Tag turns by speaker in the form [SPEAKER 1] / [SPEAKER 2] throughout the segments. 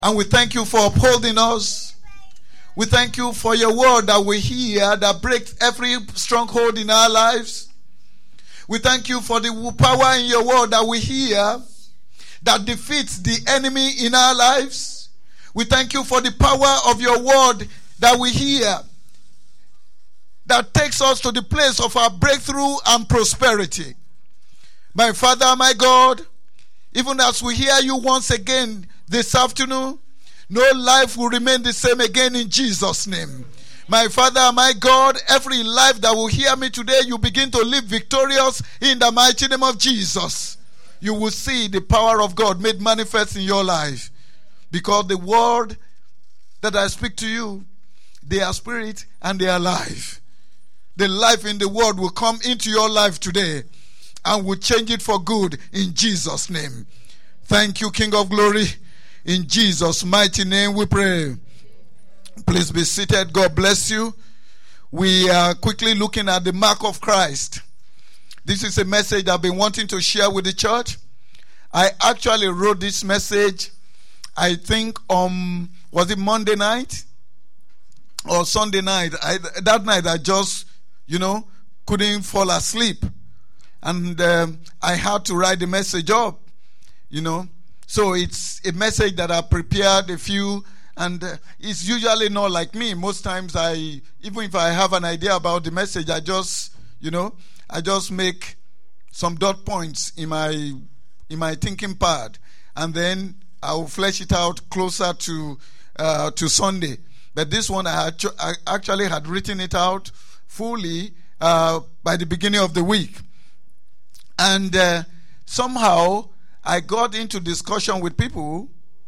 [SPEAKER 1] And we thank you for upholding us. We thank you for your word that we hear that breaks every stronghold in our lives. We thank you for the power in your word that we hear that defeats the enemy in our lives. We thank you for the power of your word that we hear that takes us to the place of our breakthrough and prosperity. My Father, my God, even as we hear you once again this afternoon, no life will remain the same again in Jesus' name. My Father, my God, every life that will hear me today, you begin to live victorious in the mighty name of Jesus. You will see the power of God made manifest in your life. Because the word that I speak to you, they are spirit and they are life. The life in the word will come into your life today and will change it for good in Jesus' name. Thank you, King of Glory. In Jesus' mighty name we pray. Please be seated. God bless you. We are quickly looking at the mark of Christ. This is a message I've been wanting to share with the church. I actually wrote this message, I think was it Monday night or Sunday night? That night I just, couldn't fall asleep. And I had to write the message up, So it's a message that I prepared a few, and it's usually not like me. Most times even if I have an idea about the message, I just make some dot points in my thinking pad, and then I will flesh it out closer to Sunday. But this one I actually had written it out fully by the beginning of the week. And somehow I got into discussion with people,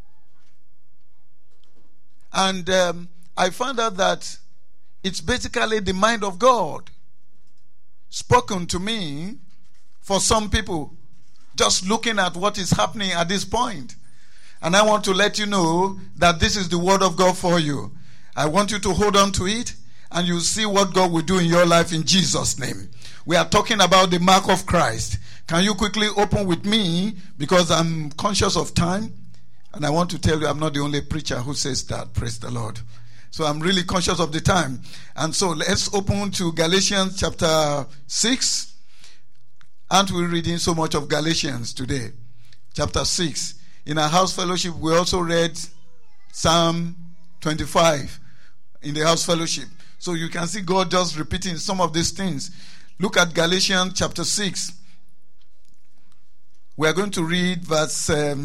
[SPEAKER 1] and I found out that it's basically the mind of God spoken to me for some people, just looking at what is happening at this point. And I want to let you know that this is the word of God for you. I want you to hold on to it, and you'll see what God will do in your life in Jesus' name. We are talking about the mark of Christ. Can you quickly open with me, because I'm conscious of time, and I want to tell you I'm not the only preacher who says that. Praise the Lord. So I'm really conscious of the time. And so let's open to Galatians chapter 6. Aren't we reading so much of Galatians today? Chapter 6. In our house fellowship, we also read Psalm 25 in the house fellowship. So you can see God just repeating some of these things. Look at Galatians chapter 6. We are going to read verse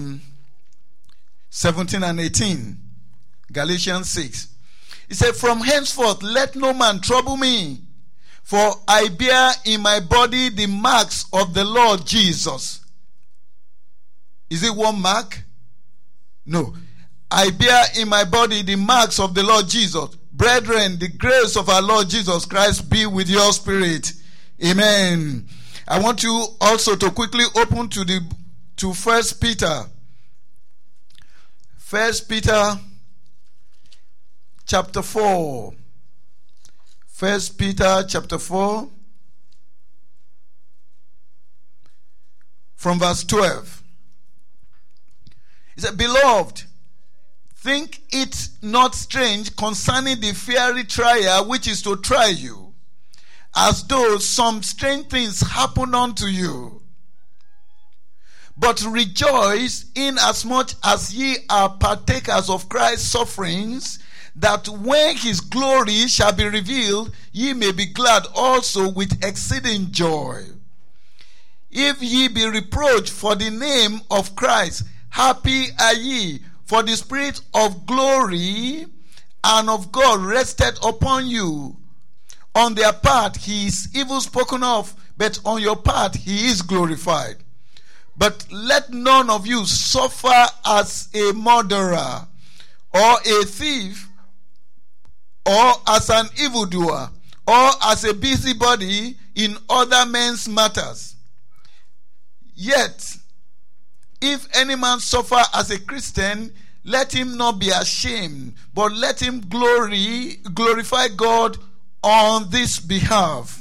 [SPEAKER 1] 17 and 18. Galatians 6. It said, "From henceforth let no man trouble me, for I bear in my body the marks of the Lord Jesus." Is it one mark? No. "I bear in my body the marks of the Lord Jesus. Brethren, the grace of our Lord Jesus Christ be with your spirit." Amen. I want you also to quickly open to 1 Peter. 1 Peter chapter 4. 1 Peter chapter 4 from verse 12. It said, "Beloved, think it not strange concerning the fiery trial which is to try you, as though some strange things happen unto you. But rejoice inasmuch as ye are partakers of Christ's sufferings, that when his glory shall be revealed, ye may be glad also with exceeding joy. If ye be reproached for the name of Christ, happy are ye, for the Spirit of glory and of God rested upon you. On their part he is evil spoken of, but on your part he is glorified. But let none of you suffer as a murderer, or a thief, or as an evildoer, or as a busybody in other men's matters. Yet, if any man suffer as a Christian, let him not be ashamed, but let him glorify God on this behalf.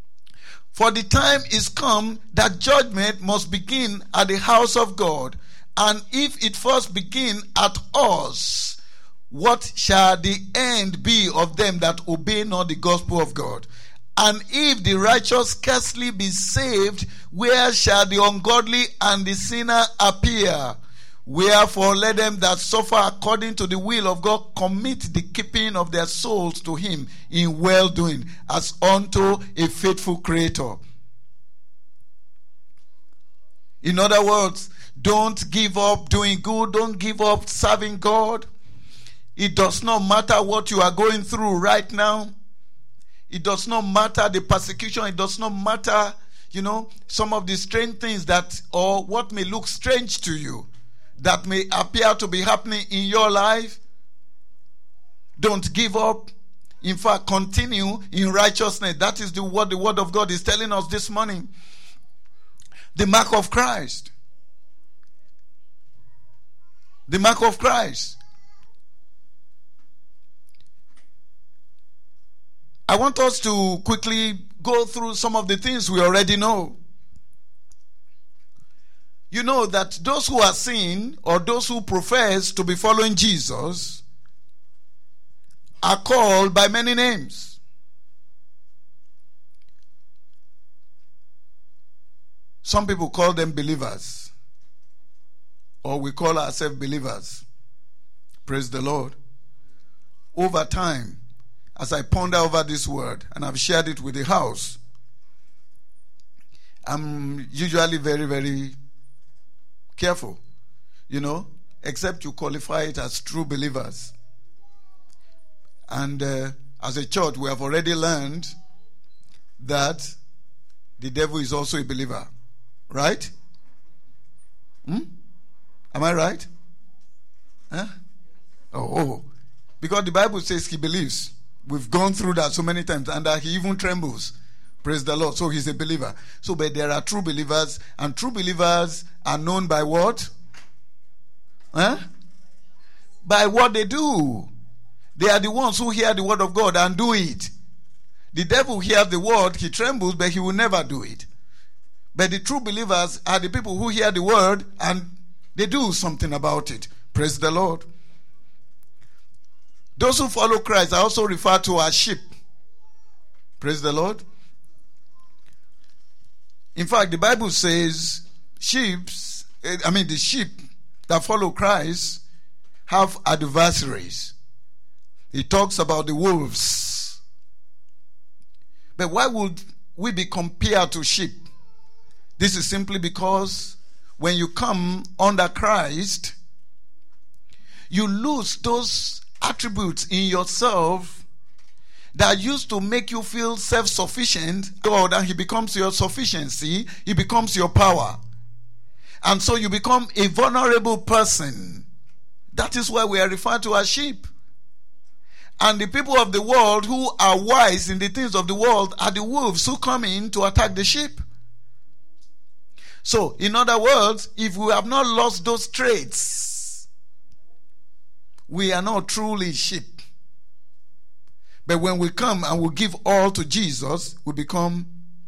[SPEAKER 1] For the time is come that judgment must begin at the house of God. And if it first begin at us, what shall the end be of them that obey not the gospel of God? And if the righteous scarcely be saved, where shall the ungodly and the sinner appear? Wherefore let them that suffer according to the will of God commit the keeping of their souls to him in well-doing, as unto a faithful Creator. In other words, don't give up doing good. Don't give up serving God. It does not matter what you are going through right now. It does not matter the persecution. It does not matter, some of the strange things or what may look strange to you that may appear to be happening in your life. Don't give up. In fact, continue in righteousness. That is what the Word of God is telling us this morning. The mark of Christ. The mark of Christ. I want us to quickly go through some of the things we already know. You know that those who are seen, or those who profess to be following Jesus, are called by many names. Some people call them believers, or we call ourselves believers. Praise the Lord. Over time, as I ponder over this word, and I've shared it with the house, I'm usually very, very careful, except you qualify it as true believers. And as a church, we have already learned that the devil is also a believer. Right? Am I right? Huh? Oh. Because the Bible says he believes. We've gone through that so many times, and he even trembles. Praise the Lord. So he's a believer. But there are true believers, and true believers are known by what? By what they do. They are the ones who hear the word of God and do it. The devil hears the word, he trembles, but he will never do it. But the true believers are the people who hear the word and they do something about it. Praise the Lord. Those who follow Christ are also referred to as sheep. Praise the Lord. In fact, the Bible says the sheep that follow Christ have adversaries. It talks about the wolves. But why would we be compared to sheep? This is simply because when you come under Christ, you lose those attributes in yourself that used to make you feel self-sufficient. God, and he becomes your sufficiency. He becomes your power. And so you become a vulnerable person. That is why we are referred to as sheep. And the people of the world who are wise in the things of the world are the wolves who come in to attack the sheep. So, in other words, if we have not lost those traits, we are not truly sheep. But when we come and we give all to Jesus, we become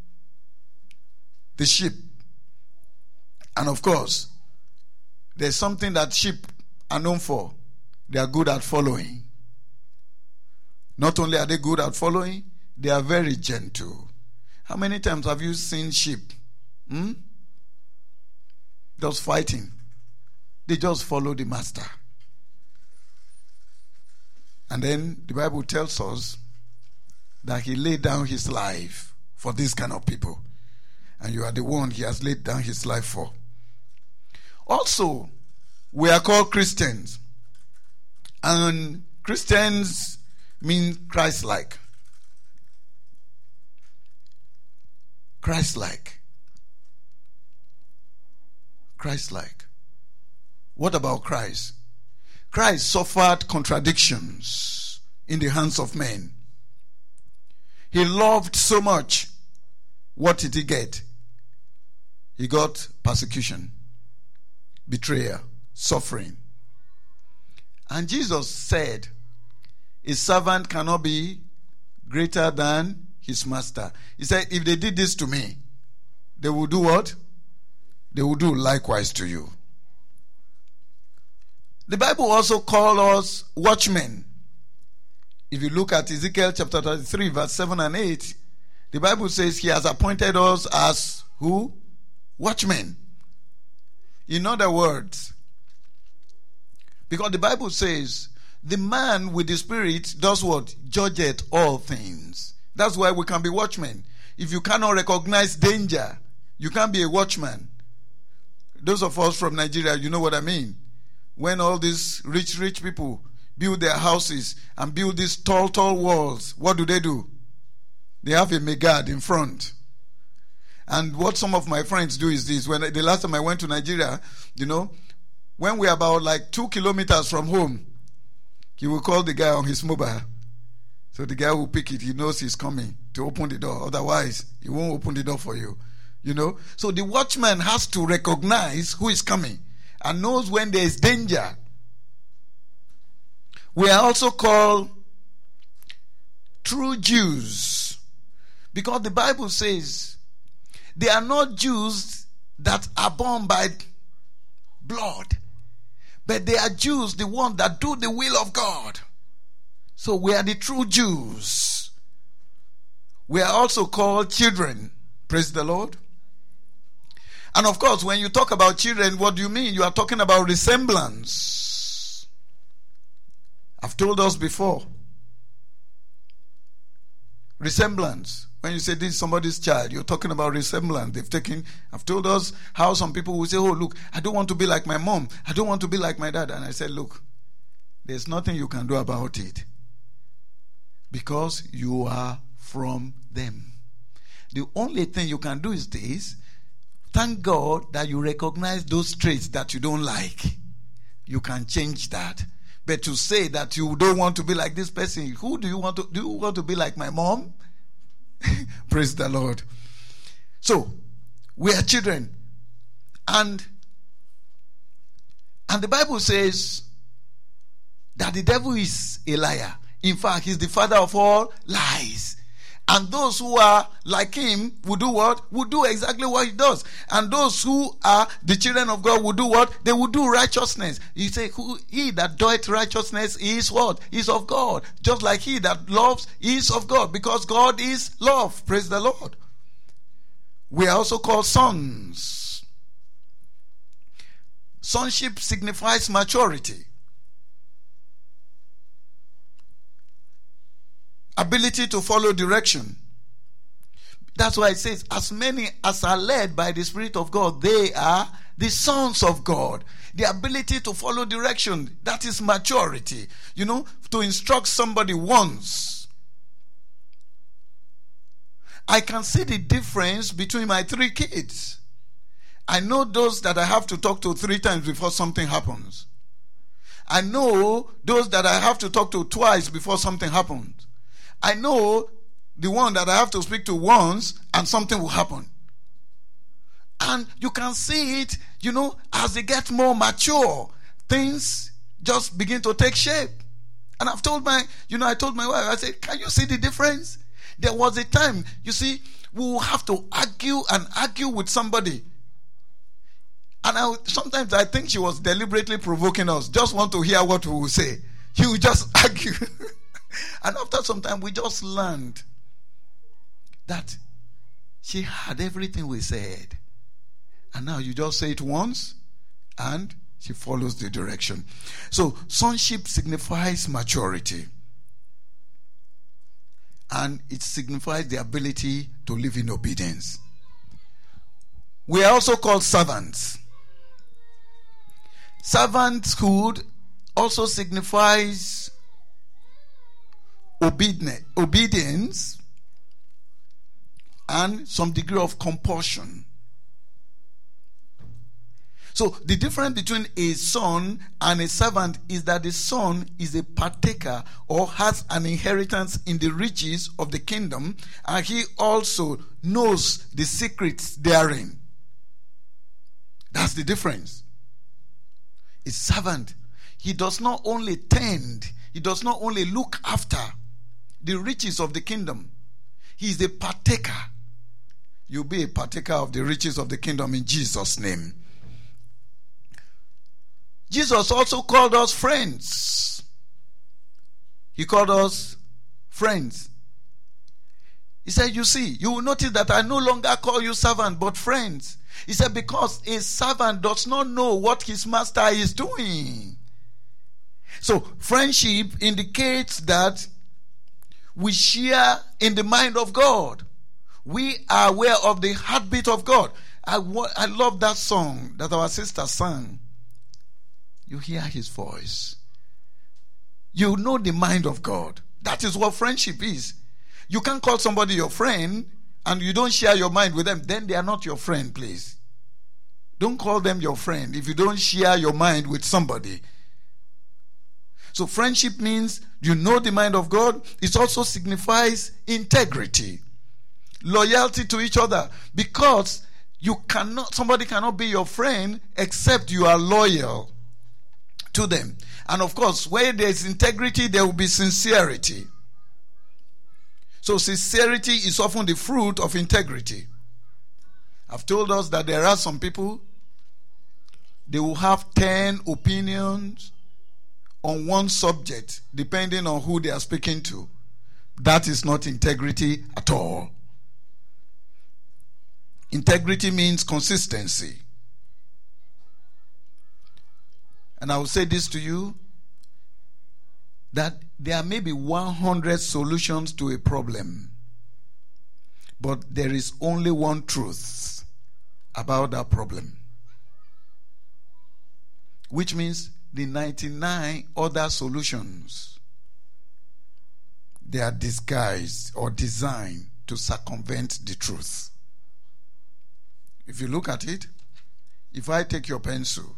[SPEAKER 1] the sheep. And of course, there's something that sheep are known for. They are good at following. Not only are they good at following, they are very gentle. How many times have you seen sheep? Just fighting. They just follow the master. And then the Bible tells us that he laid down his life for this kind of people. And you are the one he has laid down his life for. Also, we are called Christians. And Christians mean Christ-like. Christ-like. Christ-like. What about Christ? Christ suffered contradictions in the hands of men. He loved so much. What did he get? He got persecution, betrayal, suffering. And Jesus said, a servant cannot be greater than his master. He said, if they did this to me, they will do what? They will do likewise to you. The Bible also calls us watchmen. If you look at Ezekiel chapter 33, verse 7 and 8, the Bible says he has appointed us as who? Watchmen. In other words, because the Bible says, the man with the Spirit does what? Judgeth all things. That's why we can be watchmen. If you cannot recognize danger, you can't be a watchman. Those of us from Nigeria, you know what I mean. When all these rich people build their houses and build these tall walls, what do? They have a megad in front. And what some of my friends do is this. When the last time I went to Nigeria, when we're about like 2 kilometers from home, he will call the guy on his mobile. So the guy will pick it. He knows he's coming to open the door. Otherwise, he won't open the door for you. So the watchman has to recognize who is coming and knows when there is danger. We are also called true Jews, because the Bible says they are not Jews that are born by blood, but they are Jews, the ones that do the will of God. So we are the true Jews. We are also called children. Praise the Lord. And of course, when you talk about children, what do you mean? You are talking about resemblance. I've told us before. Resemblance. When you say this is somebody's child, you're talking about resemblance. I've told us how some people will say, oh, look, I don't want to be like my mom. I don't want to be like my dad. And I said, look, there's nothing you can do about it, because you are from them. The only thing you can do is this: thank God that you recognize those traits that you don't like. You can change that. But to say that you don't want to be like this person, who do you want to? Do you want to be like my mom? Praise the Lord. So, we are children. And the Bible says that the devil is a liar. In fact, he's the father of all lies. And those who are like him will do what? Will do exactly what he does. And those who are the children of God will do what? They will do righteousness. He say, he that doeth righteousness is what? Is of God. Just like he that loves is of God. Because God is love. Praise the Lord. We are also called sons. Sonship signifies maturity. Ability to follow direction. That's why it says, as many as are led by the Spirit of God, they are the sons of God. The ability to follow direction, that is maturity. To instruct somebody once. I can see the difference between my 3 kids. I know those that I have to talk to 3 times before something happens. I know those that I have to talk to twice before something happens. I know the one that I have to speak to once and something will happen. And you can see it, as they get more mature, things just begin to take shape. And I've told I told my wife, I said, can you see the difference? There was a time, we will have to argue with somebody. And sometimes I think she was deliberately provoking us, just want to hear what we will say. She will just argue. And after some time, we just learned that she had everything we said. And now you just say it once, and she follows the direction. So, sonship signifies maturity. And it signifies the ability to live in obedience. We are also called servants. Servanthood also signifies obedience and some degree of compulsion. So the difference between a son and a servant is that the son is a partaker or has an inheritance in the riches of the kingdom, and he also knows the secrets therein. That's the difference. A servant, he does not only tend, he does not only look after the riches of the kingdom. He is a partaker. You'll be a partaker of the riches of the kingdom in Jesus' name. Jesus also called us friends. He called us friends. He said, you see, you will notice that I no longer call you servant, but friends. He said, because a servant does not know what his master is doing. So, friendship indicates that we share in the mind of God. We are aware of the heartbeat of God. I love that song that our sister sang. You hear his voice. You know the mind of God. That is what friendship is. You can't call somebody your friend and you don't share your mind with them. Then they are not your friend, please. Don't call them your friend if you don't share your mind with somebody. So friendship means you know the mind of God. It also signifies integrity, loyalty to each other, because somebody cannot be your friend except you are loyal to them. And of course, where there is integrity, there will be sincerity. So sincerity is often the fruit of integrity. I've told us that there are some people, they will have 10 opinions on one subject, depending on who they are speaking to. That is not integrity at all. Integrity means consistency. And I will say this to you, that there may be 100 solutions to a problem, but there is only one truth about that problem. Which means the 99 other solutions, they are disguised or designed to circumvent the truth. If you look at it, if I take your pencil,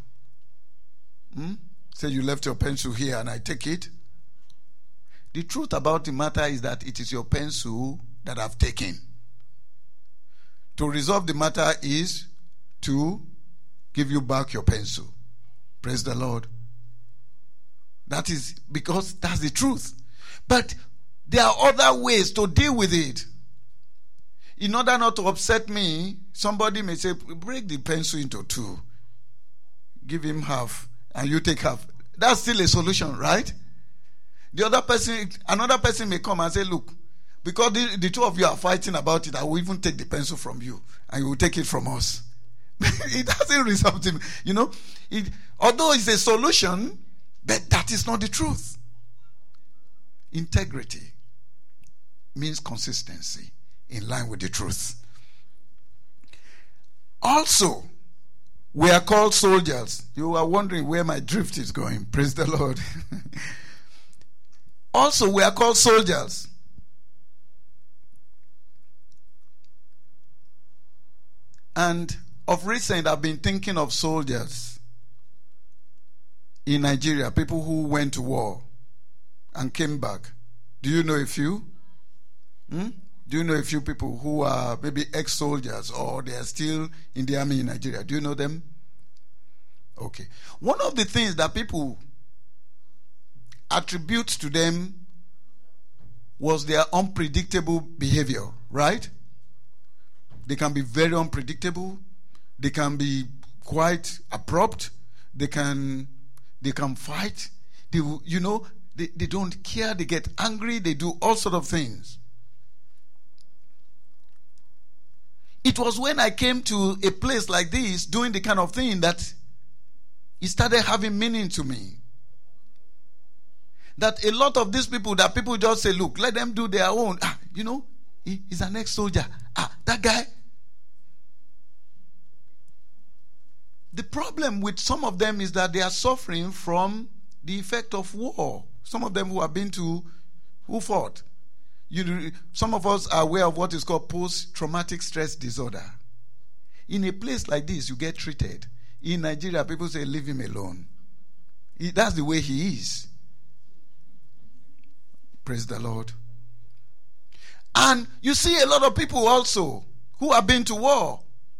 [SPEAKER 1] say you left your pencil here and I take it, the truth about the matter is that it is your pencil that I've taken. To resolve the matter is to give you back your pencil. Praise the Lord. That is because that's the truth. But there are other ways to deal with it. In order not to upset me, somebody may say, break the pencil into two. Give him half and you take half. That's still a solution, right? Another person may come and say, look, because the two of you are fighting about it, I will even take the pencil from you and you will take it from us. It doesn't resolve him. Although it's a solution, but that is not the truth. Integrity means consistency in line with the truth. Also, we are called soldiers. You are wondering where my drift is going. Praise the Lord. Also, we are called soldiers. And of recent, I've been thinking of soldiers in Nigeria, people who went to war and came back. Do you know a few? Do you know a few people who are maybe ex-soldiers or they are still in the army in Nigeria? Do you know them? Okay. One of the things that people attribute to them was their unpredictable behavior, right? They can be very unpredictable. They can be quite abrupt. They can fight. They don't care. They get angry. They do all sorts of things. It was when I came to a place like this, doing the kind of thing, that it started having meaning to me. That a lot of these people, that people just say, look, let them do their own. He's an ex-soldier. That guy. The problem with some of them is that they are suffering from the effect of war. Some of them who fought. Some of us are aware of what is called post-traumatic stress disorder. In a place like this, you get treated. In Nigeria, people say, leave him alone. That's the way he is. Praise the Lord. And you see a lot of people also who have been to war,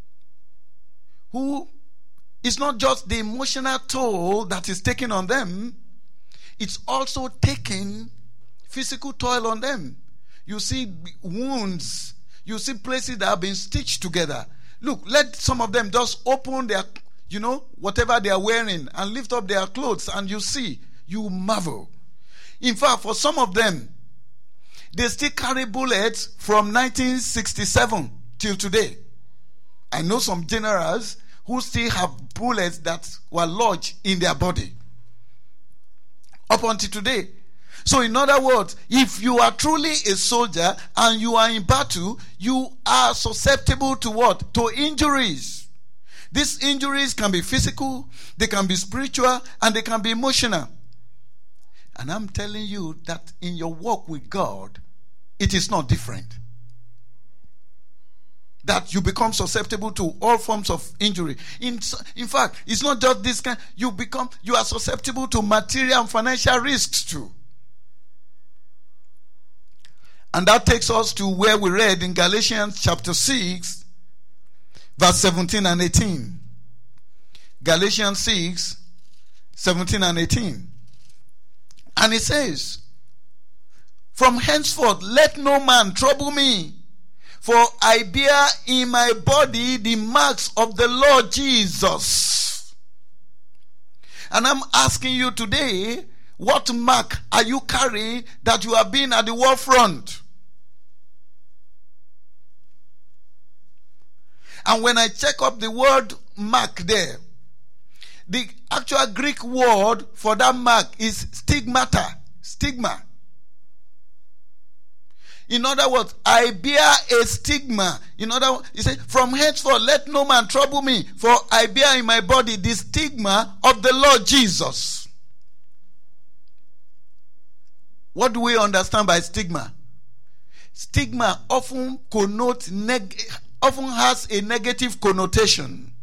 [SPEAKER 1] who it's not just the emotional toll that is taken on them, it's also taking physical toll on them. You see wounds, you see places that have been stitched together. Look, let some of them just open their, whatever they are wearing and lift up their clothes and you see, you marvel. In fact, for some of them, they still carry bullets from 1967 till today. I know some generals who still have bullets that were lodged in their body up until today. So in other words, if you are truly a soldier and you are in battle, you are susceptible to what? To injuries. These injuries can be physical, they can be spiritual, and they can be emotional. And I'm telling you that in your walk with God, it is not different. That you become susceptible to all forms of injury. In fact, it's not just this kind. You are susceptible to material and financial risks too. And that takes us to where we read in Galatians chapter 6, verse 17 and 18. Galatians 6, 17 and 18. And it says, "From henceforth let no man trouble me, for I bear in my body the marks of the Lord Jesus." And I'm asking you today, what mark are you carrying that you have been at the war front? And when I check up the word mark there, the actual Greek word for that mark is stigmata. Stigma. In other words, I bear a stigma. In other words, he said, "From henceforth let no man trouble me, for I bear in my body the stigma of the Lord Jesus." What do we understand by stigma? Stigma often has a negative connotation.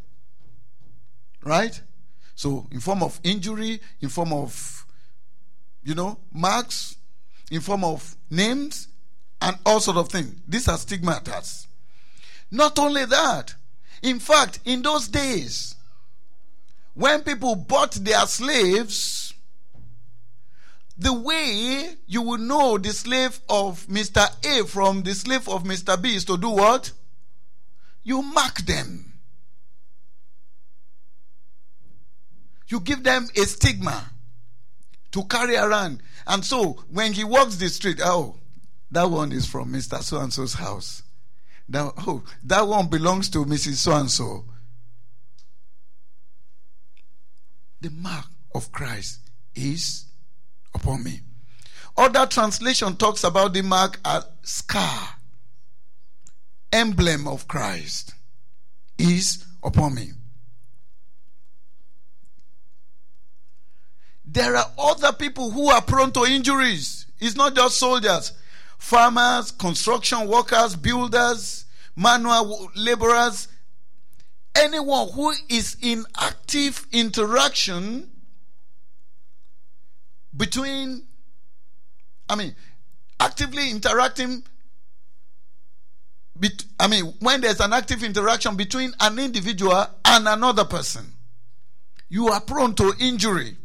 [SPEAKER 1] Right? So, in form of injury, in form of, marks, in form of names, and all sort of things. These are stigmata. Not only that, in fact, in those days, when people bought their slaves, the way you will know the slave of Mr. A from the slave of Mr. B is to do what? You mark them. You give them a stigma to carry around. And so, when he walks the street, that one is from Mr. So-and-so's house. That one belongs to Mrs. So-and-so. The mark of Christ is upon me. Other translation talks about the mark as scar. Emblem of Christ is upon me. There are other people who are prone to injuries. It's not just soldiers. Farmers, construction workers, builders, manual laborers. Anyone who is in active interaction actively interacting, when there's an active interaction between an individual and another person, you are prone to injury.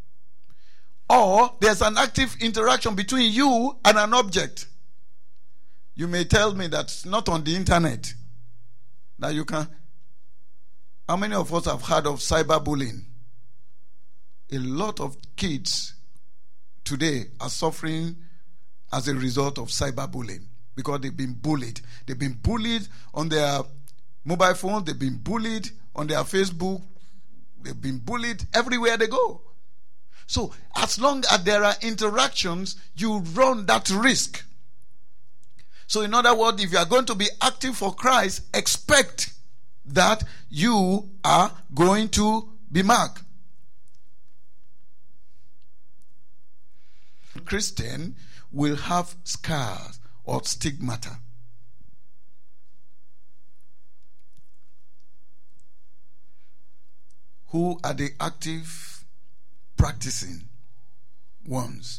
[SPEAKER 1] Or there's an active interaction between you and an object. You may tell me that's not on the internet. That you can. How many of us have heard of cyberbullying? A lot of kids today are suffering as a result of cyberbullying because they've been bullied. They've been bullied on their mobile phone. They've been bullied on their Facebook. They've been bullied everywhere they go. So, as long as there are interactions, you run that risk. So, in other words, if you are going to be active for Christ, expect that you are going to be marked. Christian will have scars or stigmata. Who are the active practicing ones?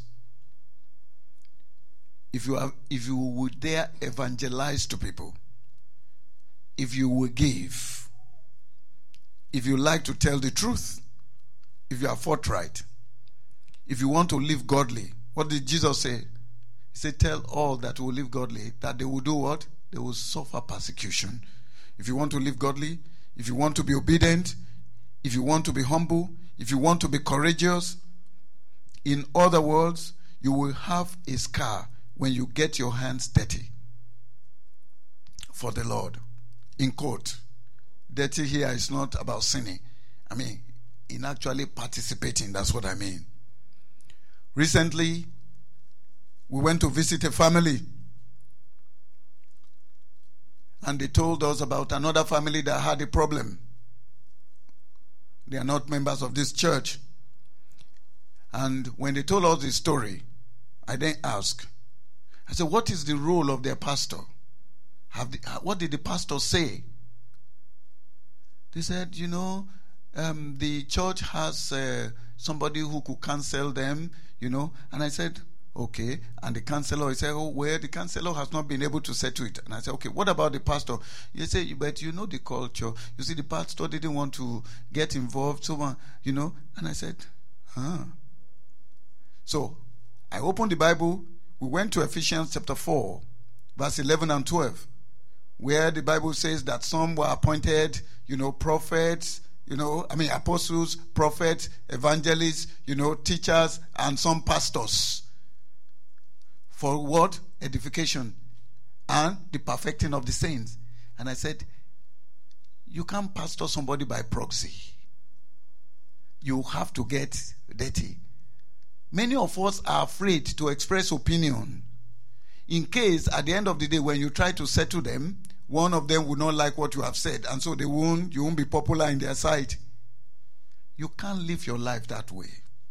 [SPEAKER 1] If you would dare evangelize to people, if you will give, if you like to tell the truth, if you are forthright, if you want to live godly, what did Jesus say? He said, "Tell all that will live godly that they will do what? They will suffer persecution." If you want to live godly, if you want to be obedient, if you want to be humble, if you want to be courageous, in other words, you will have a scar when you get your hands dirty for the Lord. In quote, dirty here is not about sinning. I mean, in actually participating, that's what I mean. Recently, we went to visit a family, and they told us about another family that had a problem. They are not members of this church. And when they told us the story, I then asked, I said, what is the role of their pastor? What did the pastor say? They said, the church has somebody who could counsel them, And I said, okay. And the counselor, he said, the counselor has not been able to settle it. And I said, okay, what about the pastor? He said, but you know the culture. You see, the pastor didn't want to get involved, And I said, So, I opened the Bible. We went to Ephesians chapter 4, verse 11 and 12, where the Bible says that some were appointed, prophets, apostles, prophets, evangelists, teachers, and some pastors. For what? Edification and the perfecting of the saints. And I said, you can't pastor somebody by proxy. You have to get dirty. Many of us are afraid to express opinion, in case at the end of the day when you try to settle them, one of them will not like what you have said, and so you won't be popular in their sight. You can't live your life that way.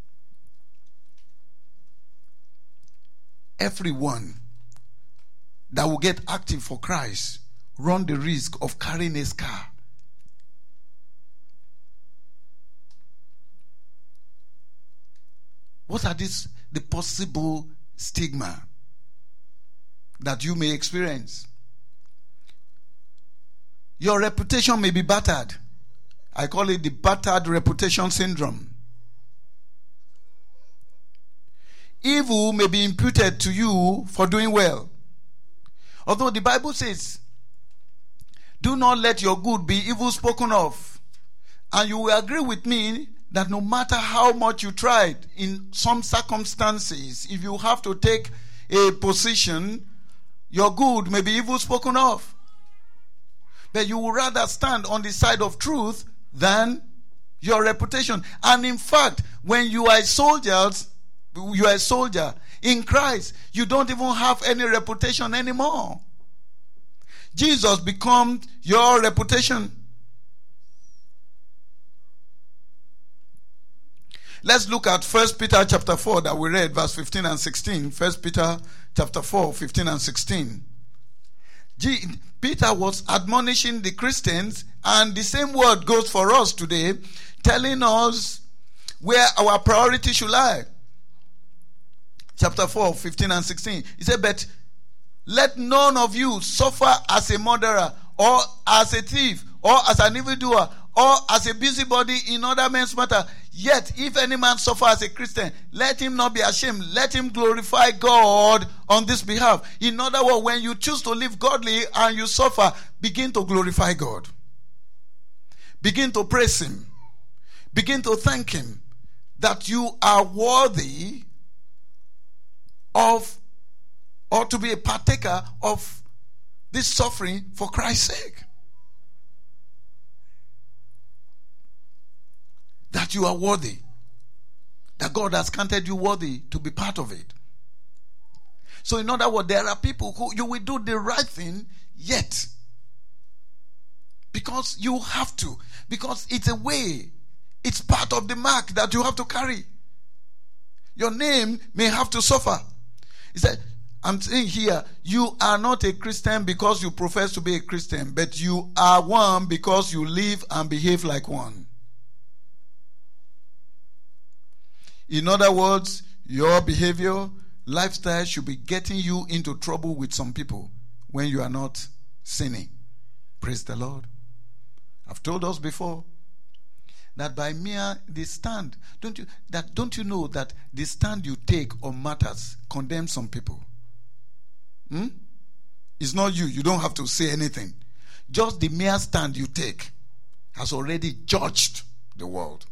[SPEAKER 1] Everyone that will get active for Christ run the risk of carrying a scar. What are the possible stigma that you may experience? Your reputation may be battered. I call it the battered reputation syndrome. Evil may be imputed to you for doing well. Although the Bible says, do not let your good be evil spoken of. And you will agree with me that no matter how much you tried, in some circumstances, if you have to take a position, your good may be evil spoken of. But you would rather stand on the side of truth than your reputation. And in fact, when you are a soldier in Christ, you don't even have any reputation anymore. Jesus becomes your reputation. Let's look at 1 Peter chapter 4 that we read, verse 15 and 16. 1 Peter chapter 4, 15 and 16. Peter was admonishing the Christians, and the same word goes for us today, telling us where our priority should lie. Chapter 4, 15 and 16. He said, but let none of you suffer as a murderer, or as a thief, or as an evildoer, or as a busybody in other men's matter. Yet, if any man suffer as a Christian, let him not be ashamed. Let him glorify God on this behalf. In other words, when you choose to live godly and you suffer, begin to glorify God. Begin to praise Him. Begin to thank Him that you are worthy of, or to be a partaker of, this suffering for Christ's sake. That you are worthy. That God has counted you worthy to be part of it. So in other words, there are people who you will do the right thing, yet because you have to. Because it's a way. It's part of the mark that you have to carry. Your name may have to suffer. He said, I'm saying here, you are not a Christian because you profess to be a Christian, but you are one because you live and behave like one. In other words, your behavior, lifestyle should be getting you into trouble with some people when you are not sinning. Praise the Lord. I've told us before that by the stand, don't you know that the stand you take on matters condemns some people? It's not you. You don't have to say anything. Just the mere stand you take has already judged the world.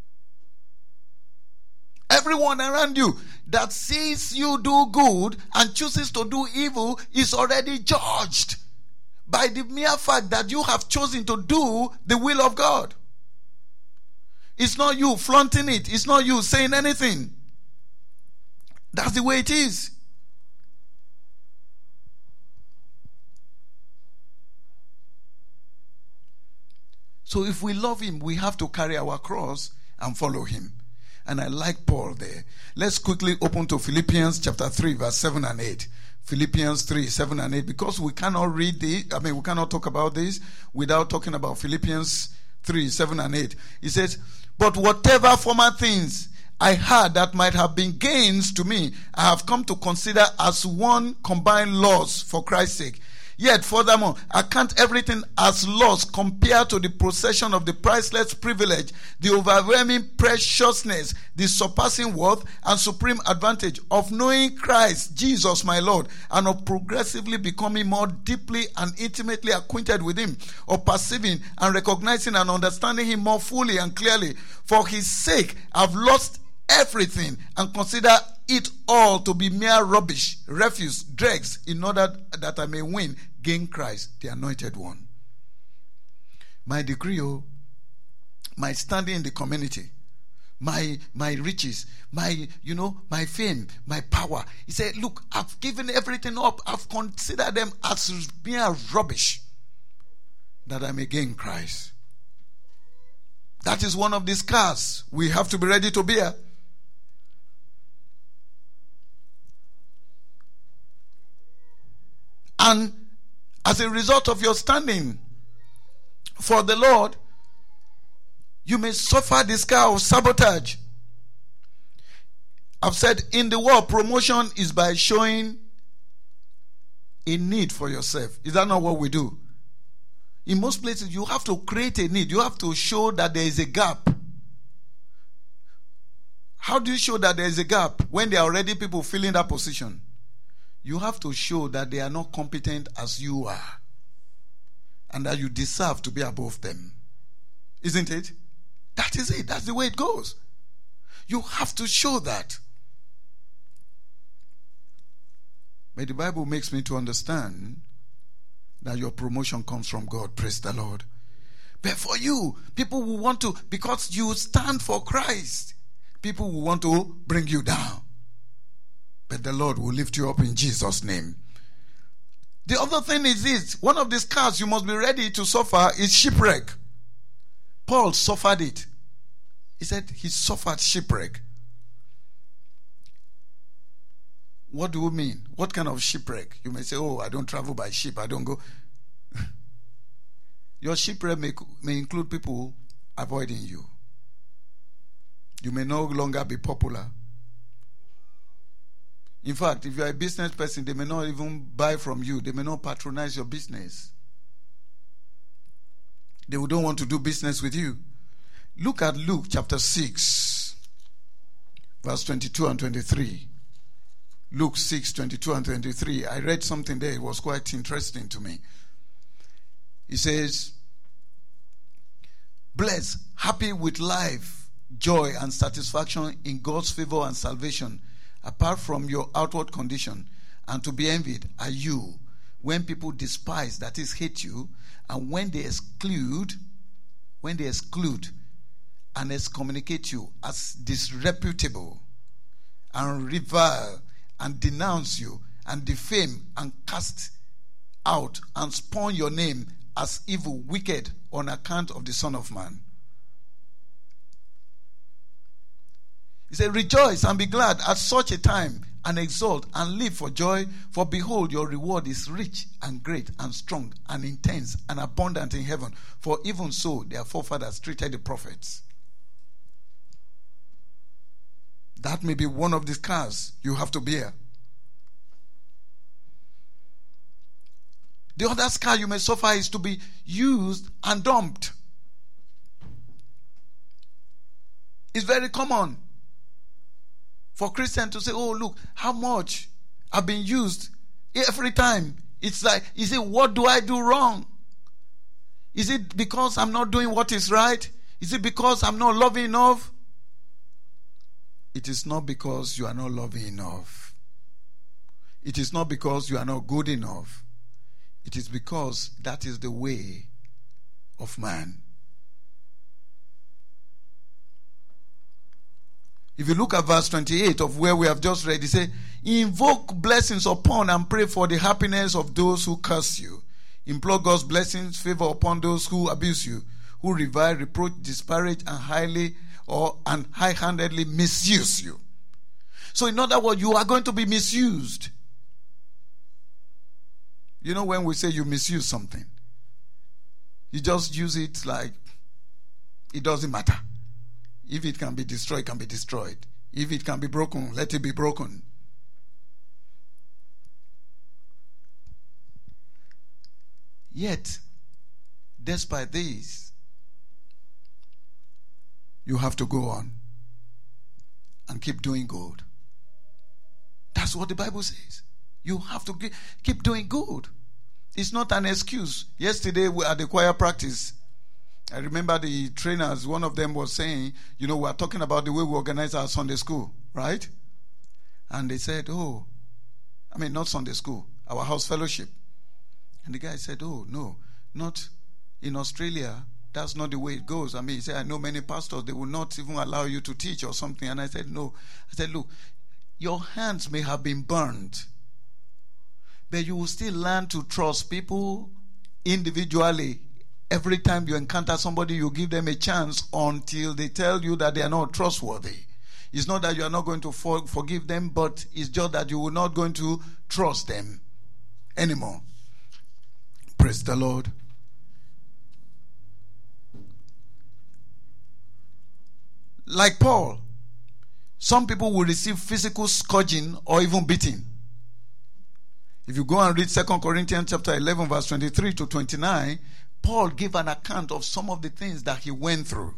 [SPEAKER 1] Everyone around you that sees you do good and chooses to do evil is already judged by the mere fact that you have chosen to do the will of God. It's not you flaunting it. It's not you saying anything. That's the way it is. So if we love him, we have to carry our cross and follow him. And I like Paul there. Let's quickly open to Philippians chapter 3, verse 7 and 8. Philippians 3, 7 and 8. Because we cannot we cannot talk about this without talking about Philippians 3, 7 and 8. He says, but whatever former things I had that might have been gains to me, I have come to consider as one combined loss for Christ's sake. Yet, furthermore, I count everything as loss compared to the possession of the priceless privilege, the overwhelming preciousness, the surpassing worth, and supreme advantage of knowing Christ, Jesus my Lord, and of progressively becoming more deeply and intimately acquainted with him, of perceiving and recognizing and understanding him more fully and clearly. For his sake, I've lost everything and consider it all to be mere rubbish, refuse, dregs, in order that I may gain Christ, the anointed one. My degree, my standing in the community, my riches, my fame, my power. He said, look, I've given everything up. I've considered them as mere rubbish, that I may gain Christ. That is one of the scars we have to be ready to bear. And as a result of your standing for the Lord, you may suffer the scar of sabotage. I've said in the world, promotion is by showing a need for yourself. Is that not what we do? In most places, you have to create a need. You have to show that there is a gap. How do you show that there is a gap when there are already people filling that position? You have to show that they are not competent as you are, and that you deserve to be above them. Isn't it? That is it. That's the way it goes. You have to show that. But the Bible makes me to understand that your promotion comes from God. Praise the Lord. But for you, people will want to, because you stand for Christ, people will want to bring you down. But the Lord will lift you up in Jesus' name. The other thing is this. One of the scars you must be ready to suffer is shipwreck. Paul suffered it. He said he suffered shipwreck. What do you mean? What kind of shipwreck? You may say, oh, I don't travel by ship. I don't go. Your shipwreck may include people avoiding you. You may no longer be popular. In fact, if you are a business person, they may not even buy from you. They may not patronize your business. They don't want to do business with you. Look at Luke chapter 6, verse 22 and 23. Luke 6, 22 and 23. I read something there. It was quite interesting to me. He says, blessed, happy with life, joy and satisfaction in God's favor and salvation, apart from your outward condition, and to be envied are you when people despise, that is, hate you, and when they exclude and excommunicate you as disreputable, and revile and denounce you, and defame and cast out and spurn your name as evil, wicked, on account of the Son of Man. He said, rejoice and be glad at such a time, and exult and live for joy, for behold, your reward is rich and great and strong and intense and abundant in heaven. For even so their forefathers treated the prophets. That may be one of the scars you have to bear. The other scar you may suffer is to be used and dumped. It's very common for Christians to say, oh, look, how much I've been used every time. It's like, is it, what do I do wrong? Is it because I'm not doing what is right? Is it because I'm not loving enough? It is not because you are not loving enough. It is not because you are not good enough. It is because that is the way of man. If you look at verse 28 of where we have just read, it says, invoke blessings upon and pray for the happiness of those who curse you. Implore God's blessings, favor upon those who abuse you, who revile, reproach, disparage, and high-handedly misuse you. So in other words, you are going to be misused. You know when we say you misuse something, you just use it like it doesn't matter. If it can be destroyed, it can be destroyed. If it can be broken, let it be broken. Yet, despite this, you have to go on and keep doing good. That's what the Bible says. You have to keep doing good. It's not an excuse. Yesterday we at the choir practice, I remember the trainers, one of them was saying, we are talking about the way we organize our Sunday school, right? And they said, not Sunday school, our house fellowship. And the guy said, no, not in Australia. That's not the way it goes. He said, I know many pastors, they will not even allow you to teach or something. And I said, no. I said, look, your hands may have been burned, but you will still learn to trust people individually. Every time you encounter somebody, you give them a chance until they tell you that they are not trustworthy. It's not that you are not going to forgive them, but it's just that you are not going to trust them anymore. Praise the Lord. Like Paul, some people will receive physical scourging or even beating. If you go and read 2 Corinthians chapter 11 verse 23 to 29, Paul gave an account of some of the things that he went through.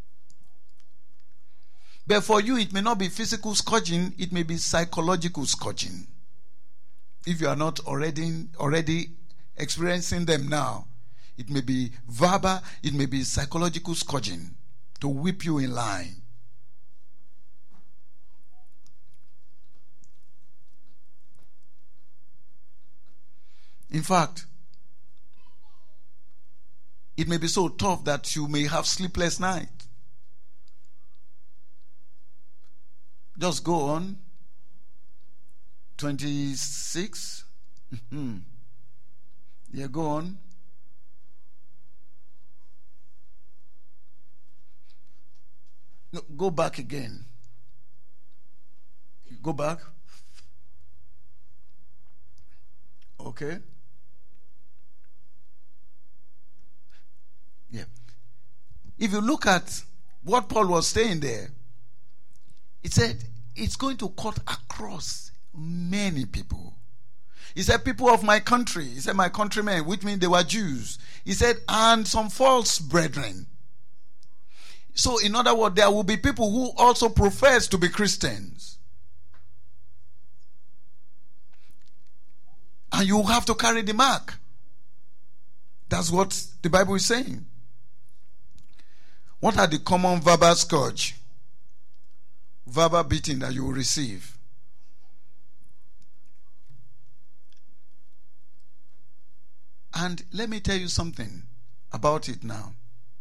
[SPEAKER 1] But for you, it may not be physical scourging, it may be psychological scourging. If you are not already experiencing them now, it may be verbal, it may be psychological scourging to whip you in line. In fact, it may be so tough that you may have sleepless nights. Just go on. 26. Yeah, go on. No, go back again. Go back. Okay. Yeah. If you look at what Paul was saying there, it said it's going to cut across many people. He said, people of my country. He said, my countrymen, which means they were Jews. He said, and some false brethren. So, in other words, there will be people who also profess to be Christians. And you have to carry the mark. That's what the Bible is saying. What are the common verbal scourge? Verbal beating that you will receive. And let me tell you something about it now.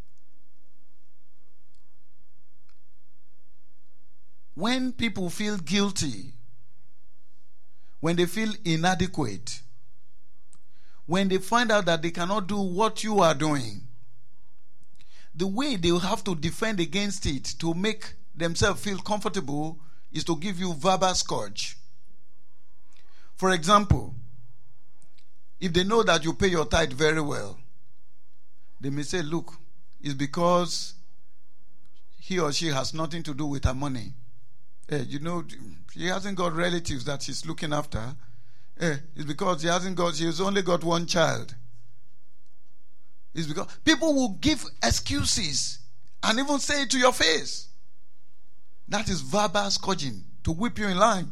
[SPEAKER 1] When people feel guilty, when they feel inadequate, when they find out that they cannot do what you are doing, the way they will have to defend against it to make themselves feel comfortable is to give you verbal scourge. For example, if they know that you pay your tithe very well, they may say, look, it's because he or she has nothing to do with her money. She hasn't got relatives that she's looking after. It's because she's only got one child. It's because people will give excuses and even say it to your face. That is verbal scourging, to whip you in line.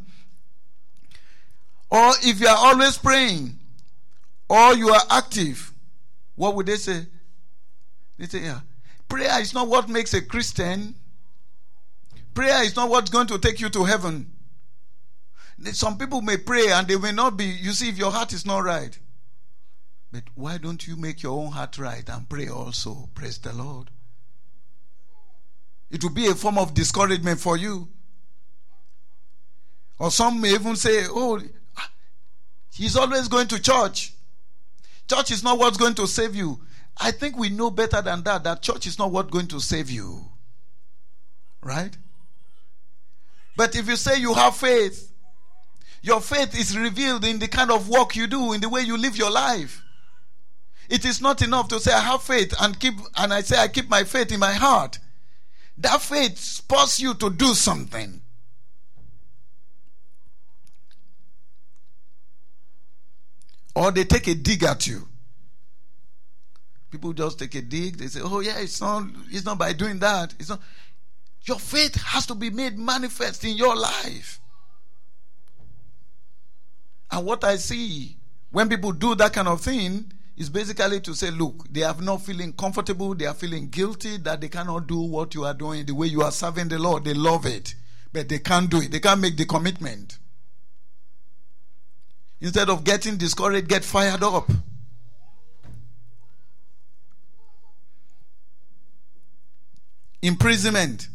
[SPEAKER 1] Or if you are always praying, or you are active, what would they say? They say, yeah. Prayer is not what makes a Christian. Prayer is not what's going to take you to heaven. Some people may pray and they may not be. You see, if your heart is not right. But why don't you make your own heart right and pray also? Praise the Lord. It will be a form of discouragement for you. Or some may even say, oh, he's always going to church. Church is not what's going to save you. I think we know better than that, that church is not what's going to save you. Right? But if you say you have faith, your faith is revealed in the kind of work you do, in the way you live your life. It is not enough to say I have faith and I say I keep my faith in my heart. That faith spurs you to do something. Or they take a dig at you. People just take a dig. They say, oh yeah, it's not by doing that. It's not. Your faith has to be made manifest in your life. And what I see when people do that kind of thing is basically to say, look, they are not feeling comfortable. They are feeling guilty that they cannot do what you are doing the way you are serving the Lord. They love it, but they can't do it. They can't make the commitment. Instead of getting discouraged, get fired up. Imprisonment.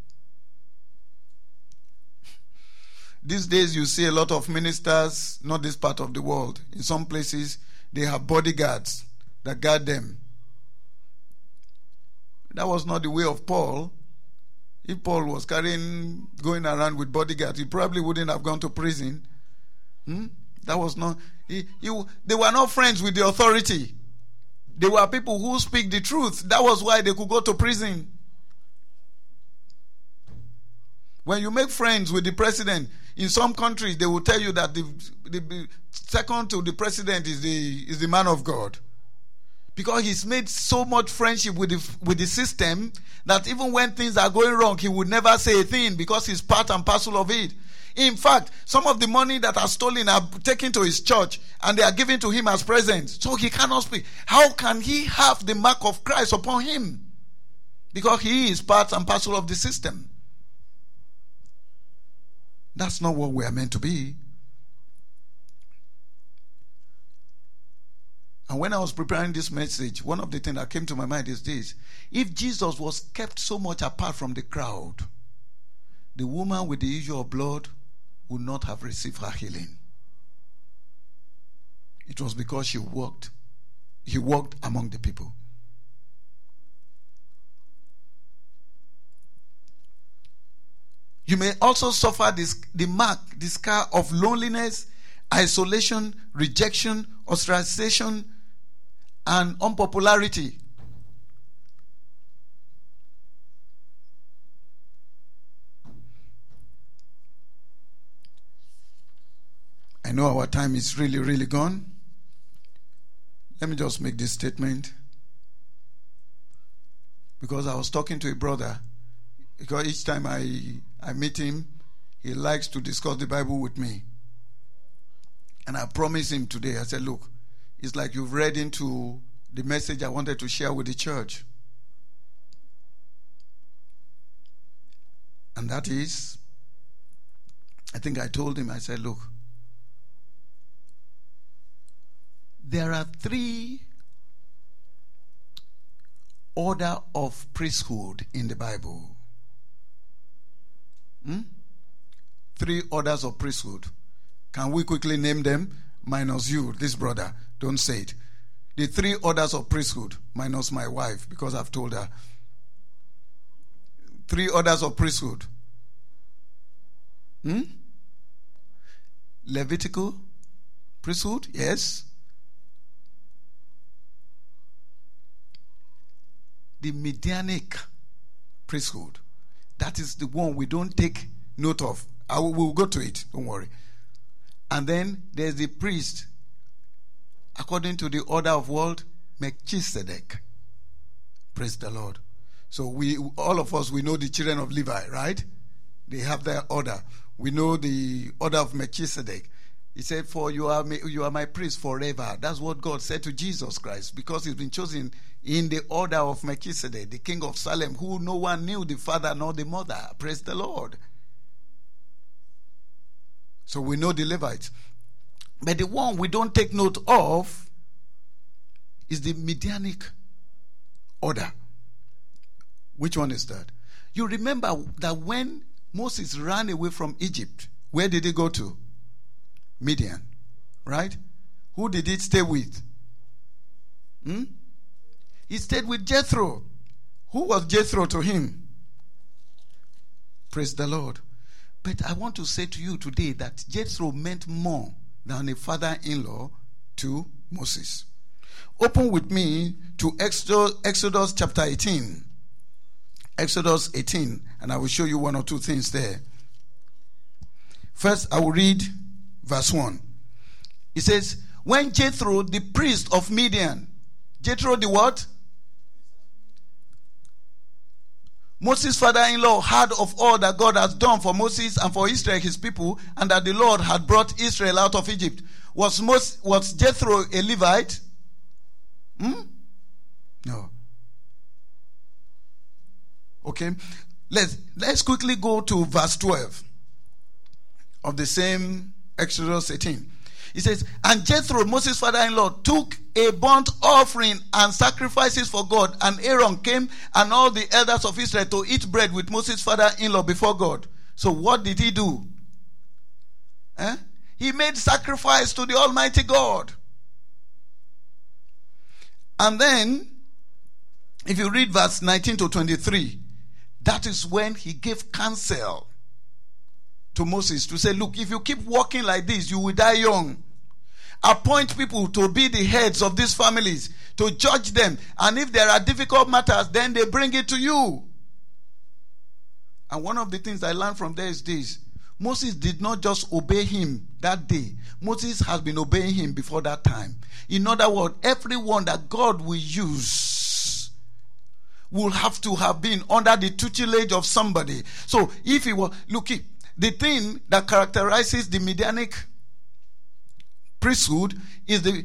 [SPEAKER 1] These days you see a lot of ministers, not this part of the world. In some places, they have bodyguards that guard them. That was not the way of Paul. If Paul was going around with bodyguards, he probably wouldn't have gone to prison. That was not. They were not friends with the authority. They were people who speak the truth. That was why they could go to prison. When you make friends with the president, in some countries they will tell you that the second to the president is the man of God, because he's made so much friendship with the system that even when things are going wrong, he would never say a thing because he's part and parcel of it. In fact, some of the money that are stolen are taken to his church and they are given to him as presents, so he cannot speak. How can he have the mark of Christ upon him? Because he is part and parcel of the system. That's not what we are meant to be. And when I was preparing this message, one of the things that came to my mind is this. If Jesus was kept so much apart from the crowd, the woman with the issue of blood would not have received her healing. It was because he walked among the people. You may also suffer the scar of loneliness, isolation, rejection, ostracization, and unpopularity. I know our time is really, really gone. Let me just make this statement. Because I was talking to a brother. Because each time I meet him, he likes to discuss the Bible with me. And I promised him today, I said, look, it's like you've read into the message I wanted to share with the church. And that is, I think I told him, I said, look, there are 3 order of priesthood in the Bible. 3 orders of priesthood. Can we quickly name them? Minus you, this brother. Don't say it. The 3 orders of priesthood, minus my wife, because I've told her. 3 orders of priesthood. Levitical priesthood, yes. The Messianic priesthood. That is the one we don't take note of. We'll go to it, don't worry. And then there's the priest, according to the order of world, Melchizedek. Praise the Lord. So all of us, we know the children of Levi, right? They have their order. We know the order of Melchizedek. He said, for you are my priest forever. That's what God said to Jesus Christ, because he's been chosen in the order of Melchizedek, the king of Salem, who no one knew, the father nor the mother. Praise the Lord. So we know the Levites. But the one we don't take note of is the Midianic order. Which one is that? You remember that when Moses ran away from Egypt, where did he go to? Midian. Right? Who did he stay with? He stayed with Jethro. Who was Jethro to him? Praise the Lord. But I want to say to you today that Jethro meant more than a father-in-law to Moses. Open with me to Exodus chapter 18. Exodus 18, and I will show you one or two things there. First, I will read verse 1. It says, when Jethro, the priest of Midian, Jethro the what? Moses' father-in-law heard of all that God has done for Moses and for Israel, his people, and that the Lord had brought Israel out of Egypt. Was Jethro a Levite? No. Okay. Let's quickly go to verse 12 of the same Exodus 18. It says, and Jethro, Moses' father-in-law, took a burnt offering and sacrifices for God. And Aaron came and all the elders of Israel to eat bread with Moses' father-in-law before God. So what did he do? He made sacrifice to the Almighty God. And then, if you read verse 19 to 23, that is when he gave counsel to Moses to say, look, if you keep walking like this, you will die young. Appoint people to be the heads of these families, to judge them. And if there are difficult matters, then they bring it to you. And one of the things I learned from there is this. Moses did not just obey him that day. Moses has been obeying him before that time. In other words, everyone that God will use will have to have been under the tutelage of somebody. So if he was, look, the thing that characterizes the Midianic priesthood is the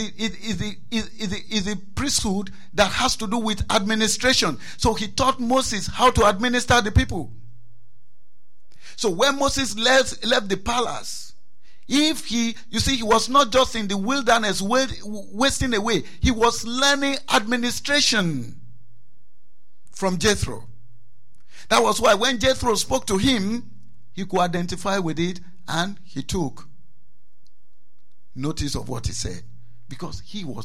[SPEAKER 1] priesthood that has to do with administration. So he taught Moses how to administer the people. So when Moses left the palace, he was not just in the wilderness wasting away. He was learning administration from Jethro. That was why when Jethro spoke to him, he could identify with it and he took notice of what he said. Because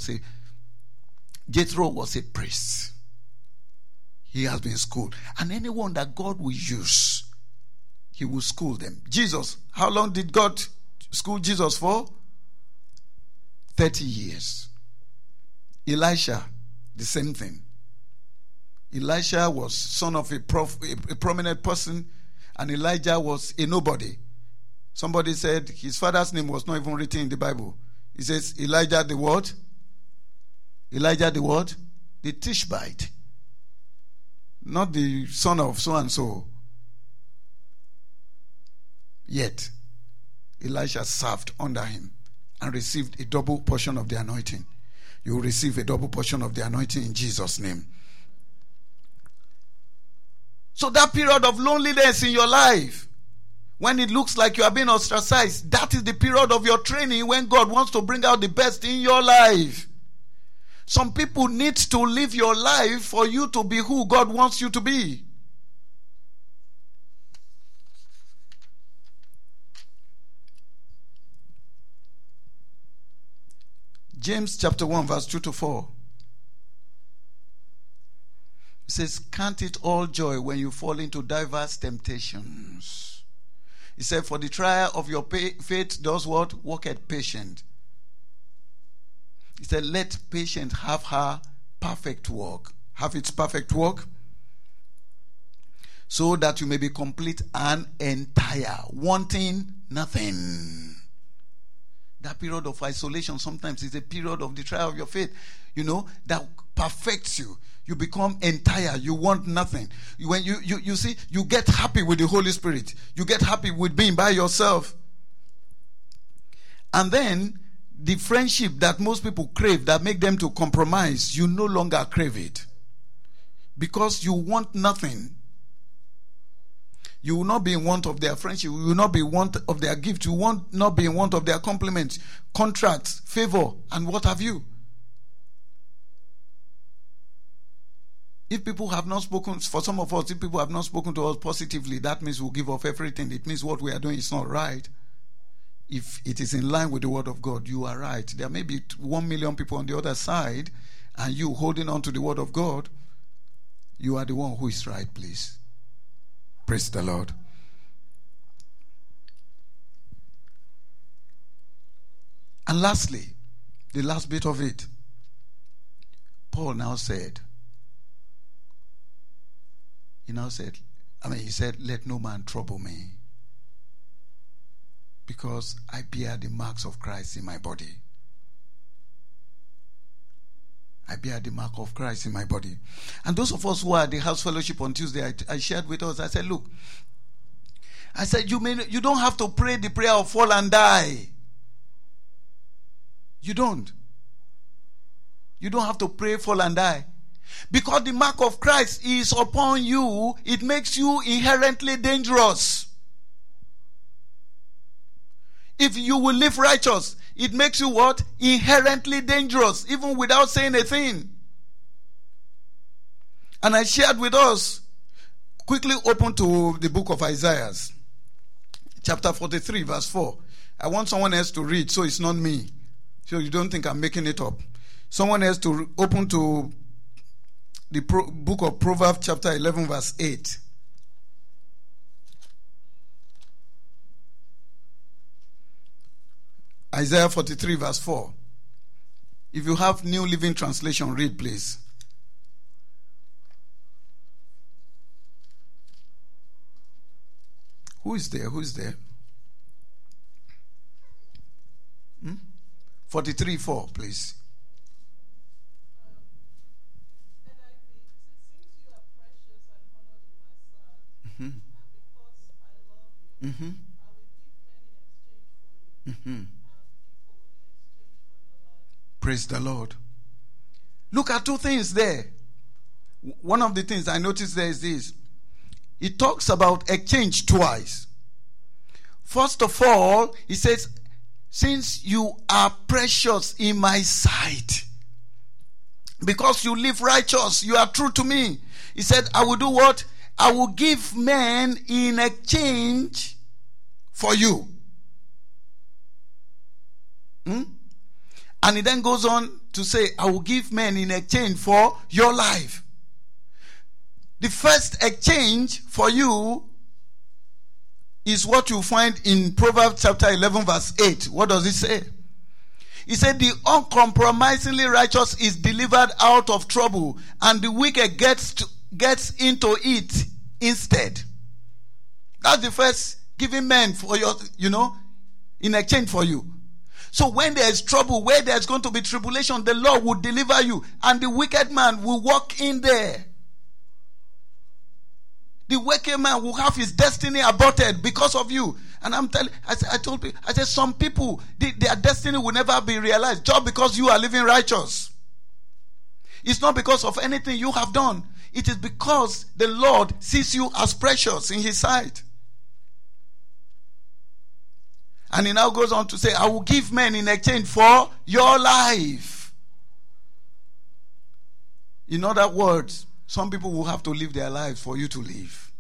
[SPEAKER 1] Jethro was a priest. He has been schooled. And anyone that God will use, he will school them. Jesus, how long did God school Jesus for? 30 years. Elisha, the same thing. Elisha was son of a prominent person, and Elijah was a nobody. Somebody said his father's name was not even written in the Bible. He says, Elijah the what? Elijah the what? The Tishbite. Not the son of so-and-so. Yet, Elisha served under him and received a double portion of the anointing. You will receive a double portion of the anointing in Jesus' name. So that period of loneliness in your life, when it looks like you are being ostracized, that is the period of your training when God wants to bring out the best in your life. Some people need to live your life for you to be who God wants you to be. James chapter 1 verse 2 to 4. It says, count it all joy when you fall into diverse temptations. He said, for the trial of your faith does what? Worketh patient. He said, let patience have her perfect work. Have its perfect work. So that you may be complete and entire, wanting nothing. That period of isolation sometimes is a period of the trial of your faith, that perfects you. You become entire. You want nothing. When you see, you get happy with the Holy Spirit. You get happy with being by yourself. And then the friendship that most people crave, that make them to compromise, you no longer crave it. Because you want nothing. You will not be in want of their friendship. You will not be in want of their gift. You will not be in want of their compliments, contracts, favor, and what have you. If people have not spoken, for some of us, if people have not spoken to us positively, that means we'll give up everything. It means what we are doing is not right. If it is in line with the word of God, you are right. There may be 1 million people on the other side, and you holding on to the word of God, you are the one who is right, please. Praise the Lord. And lastly, the last bit of it, Paul now said, he said, let no man trouble me, because I bear the marks of Christ in my body. I bear the mark of Christ in my body. And those of us who are at the house fellowship on Tuesday, I shared with us, I said, look, you don't have to pray the prayer of fall and die. You don't. You don't have to pray fall and die. Because the mark of Christ is upon you, it makes you inherently dangerous. If you will live righteous, it makes you what? Inherently dangerous, even without saying a thing. And I shared with us, quickly open to the book of Isaiah, chapter 43, verse 4. I want someone else to read, so it's not me. So you don't think I'm making it up. Someone else to open to the book of Proverbs, chapter 11, verse 8. Isaiah 43, verse 4. If you have New Living Translation, read, please. Who is there? 43, 4, please. Mm-hmm. Mm-hmm. Praise the Lord. Look at two things there. One of the things I noticed there is this. It talks about exchange twice. First of all, he says, since you are precious in my sight, because you live righteous, you are true to me. He said, I will do what? I will give men in exchange for you. And he then goes on to say, I will give men in exchange for your life. The first exchange for you is what you find in Proverbs chapter 11 verse 8. What does it say? He said, the uncompromisingly righteous is delivered out of trouble, and the wicked gets into it instead. That's the first giving men for your, in exchange for you. So when there is trouble, where there is going to be tribulation, the Lord will deliver you, and the wicked man will walk in there. The wicked man will have his destiny aborted because of you. And I told people, I said, some people, their destiny will never be realized just because you are living righteous. It's not because of anything you have done. It is because the Lord sees you as precious in his sight. And he now goes on to say, I will give men in exchange for your life. In other words, some people will have to live their lives for you to live.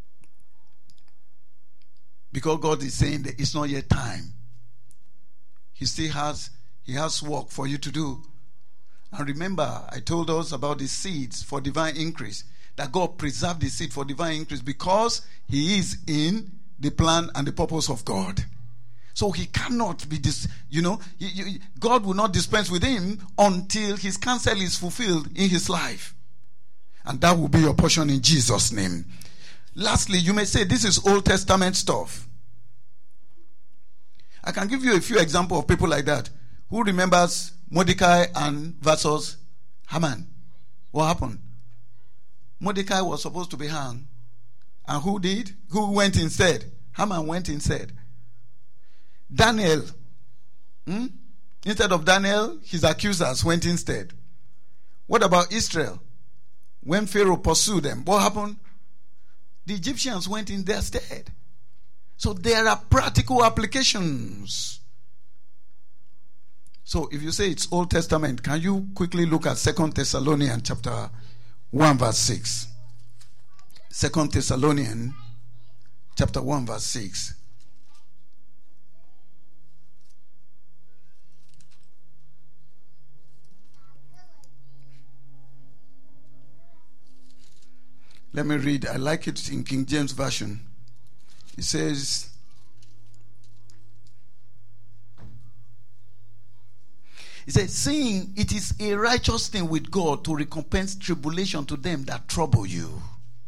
[SPEAKER 1] Because God is saying that it's not yet time. He has work for you to do. And remember, I told us about the seeds for divine increase. That God preserved the seed for divine increase because he is in the plan and the purpose of God. So he cannot be God will not dispense with him until his counsel is fulfilled in his life. And that will be your portion in Jesus' name. Lastly, you may say this is Old Testament stuff. I can give you a few examples of people like that. Who remembers Mordecai and versus Haman? What happened? Mordecai was supposed to be hanged. And who did? Who went instead? Haman went instead. Daniel Instead of Daniel, his accusers went instead. What about Israel? When Pharaoh pursued them, what happened? The Egyptians went in their stead. So there are practical applications. So if you say it's Old Testament, can you quickly look at 2 Thessalonians chapter 1 verse 6? 2 Thessalonians chapter 1 verse 6. Let me read. I like it in King James Version. It says, seeing it is a righteous thing with God to recompense tribulation to them that trouble you.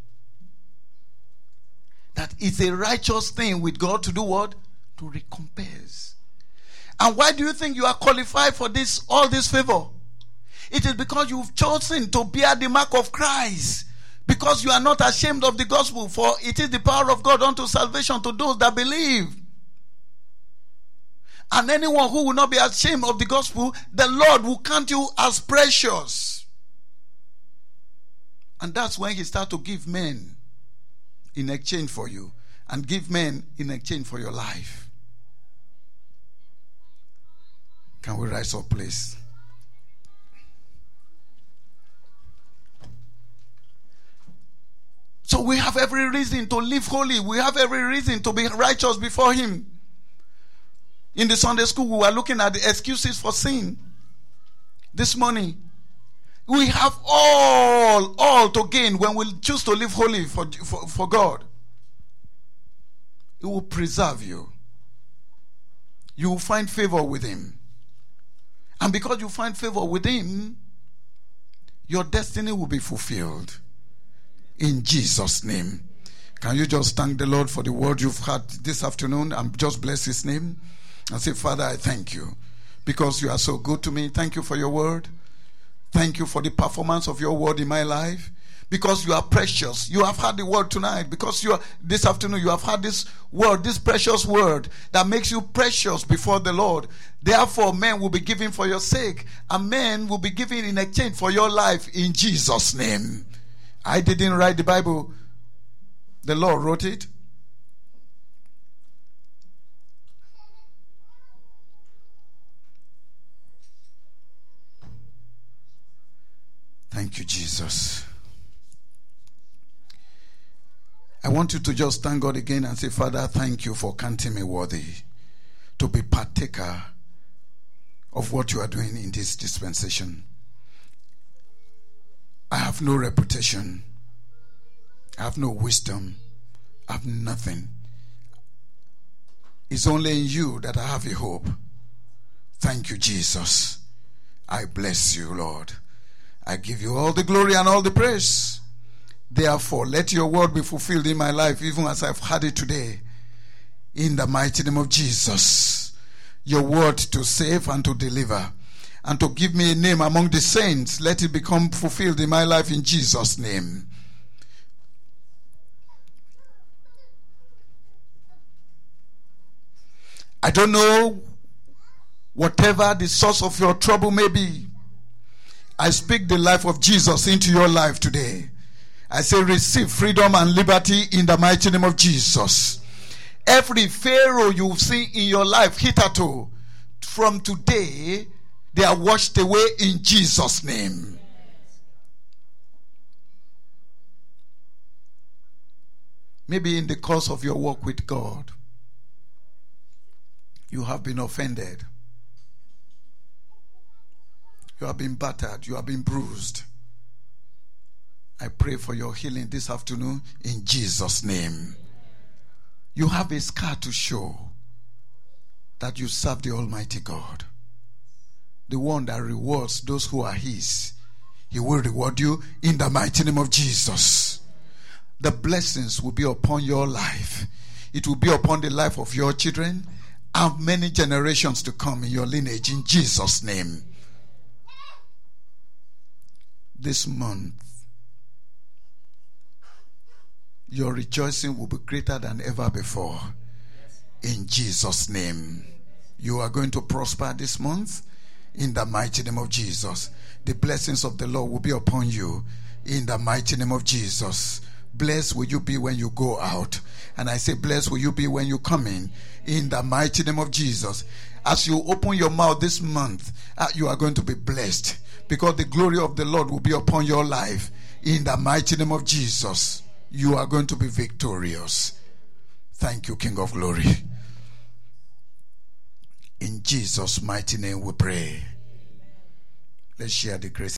[SPEAKER 1] That it's a righteous thing with God to do what? To recompense. And why do you think you are qualified for this, all this favor? It is because you've chosen to bear the mark of Christ. Because you are not ashamed of the gospel, for it is the power of God unto salvation to those that believe. And anyone who will not be ashamed of the gospel, the Lord will count you as precious. And that's when he starts to give men in exchange for you, and give men in exchange for your life. Can we rise up, please? So we have every reason to live holy. We have every reason to be righteous before him. In the Sunday school, we were looking at the excuses for sin. This morning, we have all to gain when we choose to live holy for God. It will preserve you. You will find favor with him. And because you find favor with him, your destiny will be fulfilled. In Jesus' name. Can you just thank the Lord for the word you've had this afternoon and just bless his name? And say, Father, I thank you because you are so good to me. Thank you for your word. Thank you for the performance of your word in my life. Because you are precious. You have had the word tonight. Because this afternoon you have had this word, this precious word that makes you precious before the Lord. Therefore, men will be giving for your sake. And men will be giving in exchange for your life in Jesus' name. I didn't write the Bible. The Lord wrote it. Thank you, Jesus. I want you to just thank God again and say, Father, thank you for counting me worthy to be partaker of what you are doing in this dispensation. I have no reputation. I have no wisdom. I have nothing. It's only in you that I have a hope. Thank you, Jesus. I bless you, Lord. I give you all the glory and all the praise. Therefore, let your word be fulfilled in my life, even as I've had it today. In the mighty name of Jesus. Your word to save and to deliver. And to give me a name among the saints. Let it become fulfilled in my life in Jesus' name. I don't know whatever the source of your trouble may be. I speak the life of Jesus into your life today. I say receive freedom and liberty in the mighty name of Jesus. Every Pharaoh you've seen in your life hitherto, from today, they are washed away in Jesus' name. Maybe in the course of your walk with God, you have been offended. You have been battered. You have been bruised. I pray for your healing this afternoon in Jesus' name. You have a scar to show that you serve the Almighty God. The one that rewards those who are his. He will reward you in the mighty name of Jesus. The blessings will be upon your life. It will be upon the life of your children and many generations to come in your lineage in Jesus' name. This month, your rejoicing will be greater than ever before. In Jesus' name. You are going to prosper this month in the mighty name of Jesus. The blessings of the Lord will be upon you in the mighty name of Jesus. Blessed will you be when you go out. And I say, blessed will you be when you come in the mighty name of Jesus. As you open your mouth this month, you are going to be blessed, because the glory of the Lord will be upon your life in the mighty name of Jesus. You are going to be victorious. Thank you, King of Glory. In Jesus' mighty name we pray. Let's share the grace.